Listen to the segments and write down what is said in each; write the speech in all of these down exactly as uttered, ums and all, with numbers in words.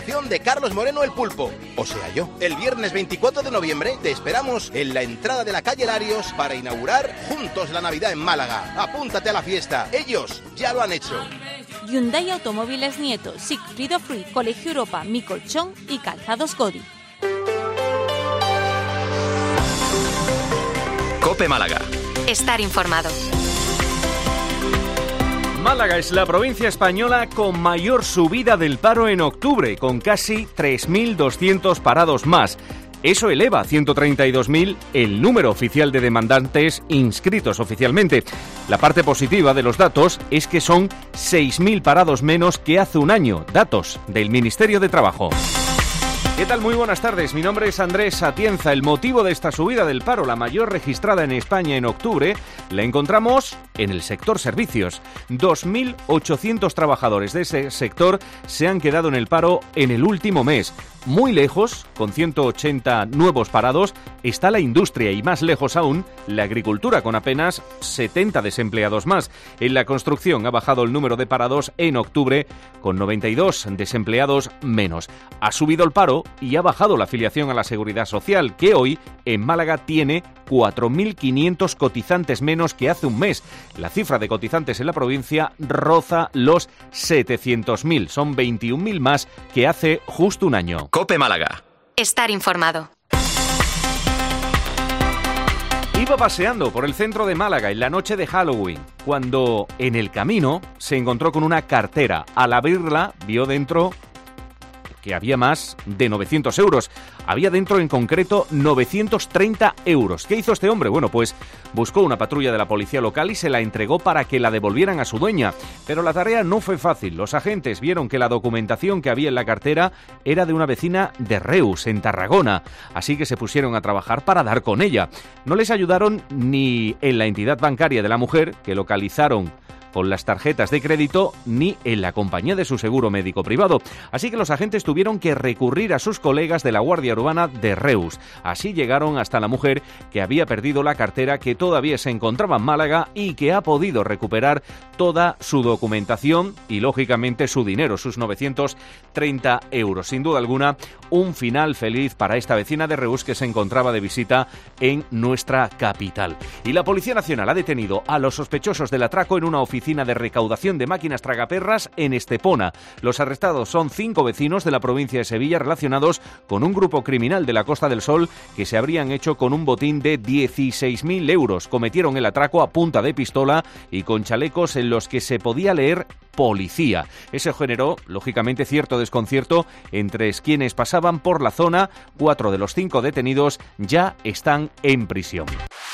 de Carlos Moreno el Pulpo, o sea yo. El viernes veinticuatro de noviembre te esperamos en la entrada de la calle Larios para inaugurar juntos la Navidad en Málaga. Apúntate a la fiesta, ellos ya lo han hecho. Hyundai Automóviles Nieto, Sigfrido Fruit, Colegio Europa, Mi Colchón y Calzados Godi. COPE Málaga. Estar informado. Málaga es la provincia española con mayor subida del paro en octubre, con casi tres mil doscientos parados más. Eso eleva a ciento treinta y dos mil el número oficial de demandantes inscritos oficialmente. La parte positiva de los datos es que son seis mil parados menos que hace un año, datos del Ministerio de Trabajo. ¿Qué tal? Muy buenas tardes. Mi nombre es Andrés Atienza. El motivo de esta subida del paro, la mayor registrada en España en octubre, la encontramos en el sector servicios. dos mil ochocientos trabajadores de ese sector se han quedado en el paro en el último mes. Muy lejos, con ciento ochenta nuevos parados, está la industria y más lejos aún, la agricultura, con apenas setenta desempleados más. En la construcción ha bajado el número de parados en octubre, con noventa y dos desempleados menos. Ha subido el paro y ha bajado la afiliación a la Seguridad Social, que hoy en Málaga tiene cuatro mil quinientos cotizantes menos que hace un mes. La cifra de cotizantes en la provincia roza los setecientos mil, son veintiún mil más que hace justo un año. COPE Málaga. Estar informado. Iba paseando por el centro de Málaga en la noche de Halloween, cuando en el camino se encontró con una cartera. Al abrirla, vio dentro que había más de novecientos euros. Había dentro en concreto novecientos treinta euros. ¿Qué hizo este hombre? Bueno, pues buscó una patrulla de la policía local y se la entregó para que la devolvieran a su dueña. Pero la tarea no fue fácil. Los agentes vieron que la documentación que había en la cartera era de una vecina de Reus, en Tarragona. Así que se pusieron a trabajar para dar con ella. No les ayudaron ni en la entidad bancaria de la mujer, que localizaron con las tarjetas de crédito, ni en la compañía de su seguro médico privado. Así que los agentes tuvieron que recurrir a sus colegas de la Guardia Urbana de Reus. Así llegaron hasta la mujer que había perdido la cartera, que todavía se encontraba en Málaga y que ha podido recuperar toda su documentación y, lógicamente, su dinero, sus novecientos treinta euros. Sin duda alguna, un final feliz para esta vecina de Reus que se encontraba de visita en nuestra capital. Y la Policía Nacional ha detenido a los sospechosos del atraco en una oficina de recaudación de máquinas tragaperras en Estepona. Los arrestados son cinco vecinos de la provincia de Sevilla relacionados con un grupo criminal de la Costa del Sol que se habrían hecho con un botín de dieciséis mil euros. Cometieron el atraco a punta de pistola y con chalecos en los que se podía leer policía. Eso generó, lógicamente, cierto desconcierto entre quienes pasaban por la zona. Cuatro de los cinco detenidos ya están en prisión.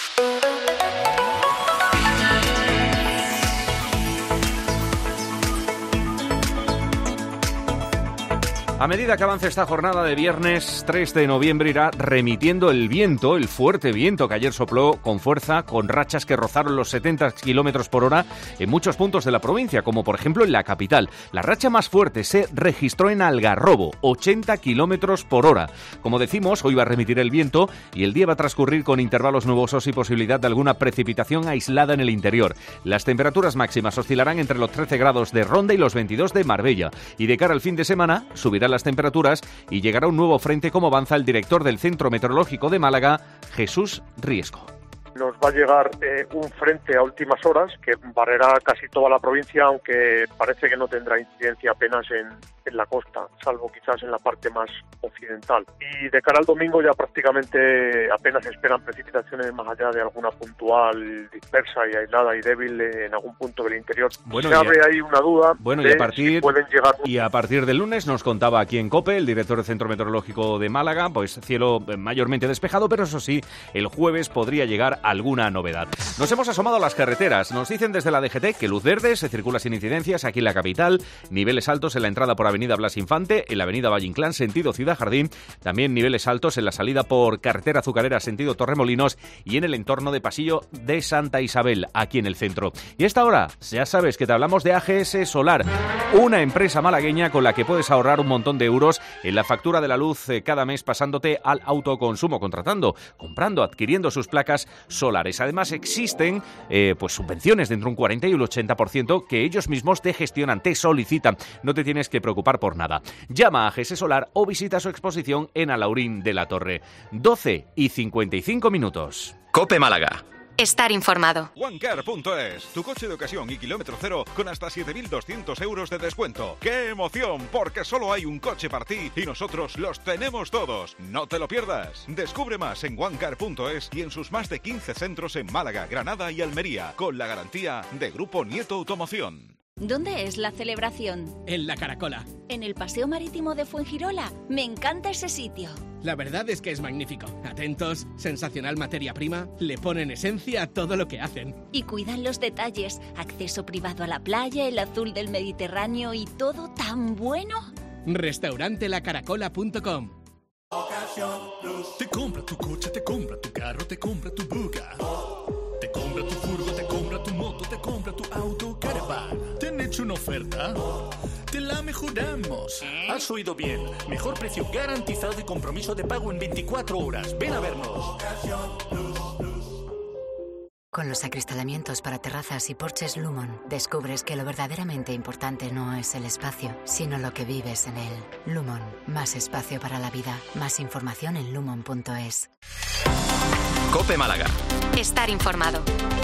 A medida que avance esta jornada de viernes tres de noviembre irá remitiendo el viento, el fuerte viento que ayer sopló con fuerza, con rachas que rozaron los setenta kilómetros por hora en muchos puntos de la provincia, como por ejemplo en la capital. La racha más fuerte se registró en Algarrobo, ochenta kilómetros por hora. Como decimos, hoy va a remitir el viento y el día va a transcurrir con intervalos nubosos y posibilidad de alguna precipitación aislada en el interior. Las temperaturas máximas oscilarán entre los trece grados de Ronda y los veintidós de Marbella. Y de cara al fin de semana, subirá las temperaturas y llegará un nuevo frente, como avanza el director del Centro Meteorológico de Málaga, Jesús Riesco. Nos va a llegar eh, un frente a últimas horas que barrerá casi toda la provincia, aunque parece que no tendrá incidencia apenas en, en la costa, salvo quizás en la parte más occidental. Y de cara al domingo ya prácticamente apenas esperan precipitaciones más allá de alguna puntual dispersa y aislada y débil en algún punto del interior. Bueno, Se abre ahí una duda bueno, de y a partir, si pueden llegar... Y a partir del lunes nos contaba aquí en COPE el director del Centro Meteorológico de Málaga, pues cielo mayormente despejado, pero eso sí, el jueves podría llegar alguna novedad. Nos hemos asomado a las carreteras. Nos dicen desde la D G T que luz verde, se circula sin incidencias aquí en la capital, niveles altos en la entrada por Avenida Blas Infante, en la Avenida Valle Inclán, sentido Ciudad Jardín, también niveles altos en la salida por Carretera Azucarera, sentido Torremolinos, y en el entorno de Pasillo de Santa Isabel, aquí en el centro. Y a esta hora, ya sabes que te hablamos de A G S Solar, una empresa malagueña con la que puedes ahorrar un montón de euros en la factura de la luz eh, cada mes, pasándote al autoconsumo, contratando, comprando, adquiriendo sus placas solares. Además existen eh, pues subvenciones de entre un cuarenta y un ochenta por ciento que ellos mismos te gestionan, te solicitan. No te tienes que preocupar por nada. Llama a G S Solar o visita su exposición en Alaurín de la Torre. doce y cincuenta y cinco minutos. COPE Málaga. Estar informado. OneCar punto es, tu coche de ocasión y kilómetro cero con hasta siete mil doscientos euros de descuento. ¡Qué emoción! Porque solo hay un coche para ti y nosotros los tenemos todos. No te lo pierdas. Descubre más en OneCar punto es y en sus más de quince centros en Málaga, Granada y Almería, con la garantía de Grupo Nieto Automoción. ¿Dónde es la celebración? En la Caracola. ¿En el Paseo Marítimo de Fuengirola? Me encanta ese sitio. La verdad es que es magnífico. Atentos, sensacional materia prima, le ponen esencia a todo lo que hacen. Y cuidan los detalles, acceso privado a la playa, el azul del Mediterráneo y todo tan bueno. Restaurante la caracola punto com. Te compra tu coche, te compra tu carro, te compra tu buga. Te compra tu furgo, te compra tu moto, te compra tu auto, caravan. ¿Te han hecho una oferta? Te la mejoramos. Has oído bien. Mejor precio garantizado y compromiso de pago en veinticuatro horas. Ven a vernos. Con los acristalamientos para terrazas y porches Lumon, descubres que lo verdaderamente importante no es el espacio, sino lo que vives en él. Lumon, más espacio para la vida. Más información en lumon punto es. COPE Málaga. Estar informado.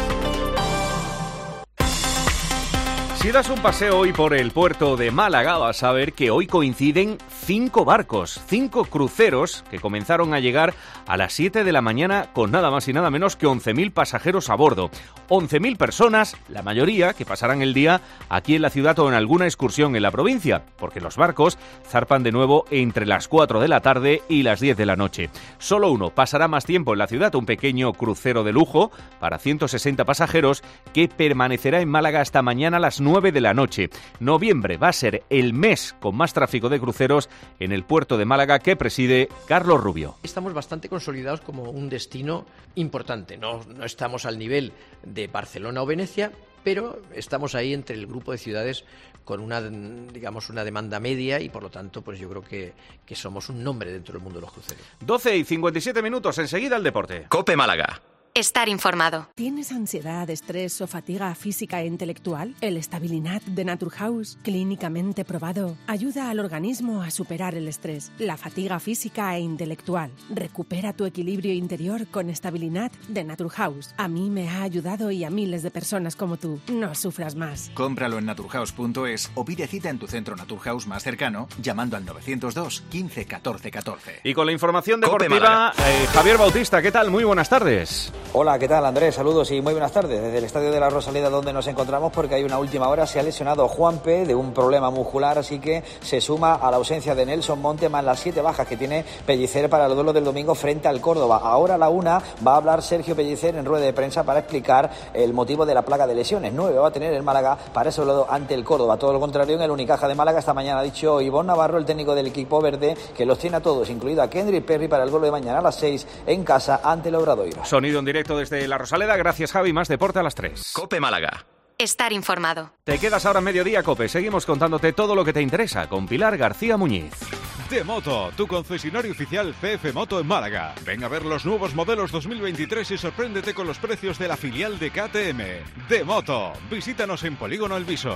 Si das un paseo hoy por el puerto de Málaga, vas a ver que hoy coinciden cinco barcos, cinco cruceros que comenzaron a llegar a las siete de la mañana con nada más y nada menos que once mil pasajeros a bordo. once mil personas, la mayoría que pasarán el día aquí en la ciudad o en alguna excursión en la provincia, porque los barcos zarpan de nuevo entre las cuatro de la tarde y las diez de la noche. Solo uno pasará más tiempo en la ciudad, un pequeño crucero de lujo para ciento sesenta pasajeros que permanecerá en Málaga hasta mañana a las nueve de la noche. Noviembre va a ser el mes con más tráfico de cruceros en el puerto de Málaga que preside Carlos Rubio. Estamos bastante consolidados como un destino importante. No, no estamos al nivel de Barcelona o Venecia, pero estamos ahí entre el grupo de ciudades con una, digamos, una demanda media y por lo tanto, pues yo creo que, que somos un nombre dentro del mundo de los cruceros. doce y cincuenta y siete minutos, enseguida el deporte. COPE Málaga. Estar informado. ¿Tienes ansiedad, estrés o fatiga física e intelectual? El Stabilinat de Naturhaus, clínicamente probado, ayuda al organismo a superar el estrés, la fatiga física e intelectual. Recupera tu equilibrio interior con Stabilinat de Naturhaus. A mí me ha ayudado y a miles de personas como tú. No sufras más. Cómpralo en naturhaus punto es o pide cita en tu centro Naturhaus más cercano llamando al novecientos dos quince catorce catorce. Y con la información deportiva, eh, Javier Bautista, ¿qué tal? Muy buenas tardes. Hola, ¿qué tal, Andrés? Saludos y muy buenas tardes desde el Estadio de la Rosaleda, donde nos encontramos porque hay una última hora. Se ha lesionado Juanpe de un problema muscular, así que se suma a la ausencia de Nelson Monte más las siete bajas que tiene Pellicer para el duelo del domingo frente al Córdoba. Ahora a la una va a hablar Sergio Pellicer en rueda de prensa para explicar el motivo de la plaga de lesiones. Nueve va a tener el Málaga para ese duelo ante el Córdoba. Todo lo contrario en el Unicaja de Málaga. Esta mañana ha dicho Ivonne Navarro, el técnico del equipo verde, que los tiene a todos, incluido a Kendrick Perry, para el duelo de mañana a las seis en casa ante el Obradoiro. Sonido en directo desde la Rosaleda. Gracias, Javi. Más deporte a las tres. COPE Málaga. Estar informado. Te quedas ahora en Mediodía, COPE. Seguimos contándote todo lo que te interesa con Pilar García Muñiz. Demoto, tu concesionario oficial C F Moto en Málaga. Ven a ver los nuevos modelos dos mil veintitrés y sorpréndete con los precios de la filial de K T M. Demoto, visítanos en Polígono El Viso.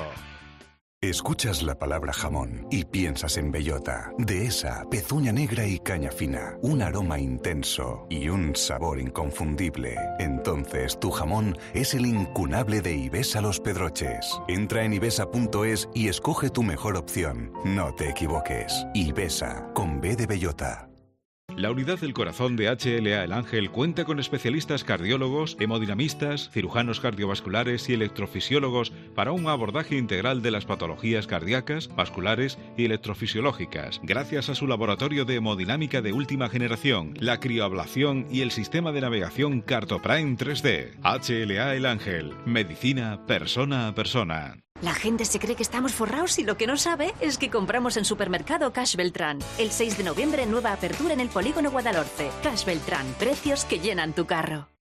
Escuchas la palabra jamón y piensas en bellota, dehesa, pezuña negra y caña fina, un aroma intenso y un sabor inconfundible. Entonces tu jamón es el incunable de Ibesa Los Pedroches. Entra en ibesa punto es y escoge tu mejor opción. No te equivoques. Ibesa, con B de bellota. La unidad del corazón de H L A El Ángel cuenta con especialistas cardiólogos, hemodinamistas, cirujanos cardiovasculares y electrofisiólogos para un abordaje integral de las patologías cardíacas, vasculares y electrofisiológicas, gracias a su laboratorio de hemodinámica de última generación, la crioablación y el sistema de navegación CartoPrime tres D. H L A El Ángel, medicina persona a persona. La gente se cree que estamos forrados y lo que no sabe es que compramos en Supermercado Cash Beltrán. El seis de noviembre, nueva apertura en el Polígono Guadalhorce. Cash Beltrán, precios que llenan tu carro.